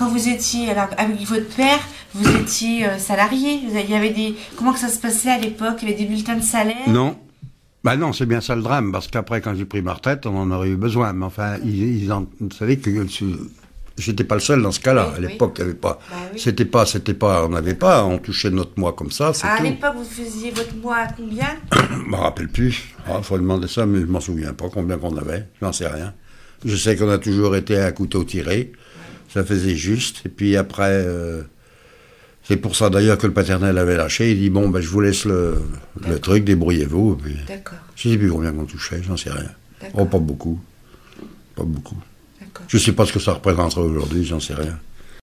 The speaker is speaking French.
quand vous étiez, alors avec votre père, vous étiez salarié. Il y avait des, comment que ça se passait à l'époque? Il y avait des bulletins de salaire? Non. Bah non, c'est bien ça le drame, parce qu'après, quand j'ai pris ma retraite, on en aurait eu besoin. Mais enfin, vous savez que j'étais pas le seul dans ce cas-là. Oui, à l'époque, il y avait pas. Bah oui. C'était pas, on n'avait pas, on touchait notre mois comme ça, c'est À tout. l'époque, vous faisiez votre mois à combien? Je me rappelle plus. Faut demander ça, mais je m'en souviens pas combien qu'on avait. Je n'en sais rien. Je sais qu'on a toujours été à couteau tiré. Ça faisait juste. Et puis après, c'est pour ça d'ailleurs que le paternel avait lâché. Il dit bon, je vous laisse le truc, débrouillez-vous. Puis, D'accord. je ne sais plus combien qu'on touchait, j'en sais rien. D'accord. Oh, pas beaucoup. Pas beaucoup. D'accord. Je ne sais pas ce que ça représenterait aujourd'hui, j'en sais rien.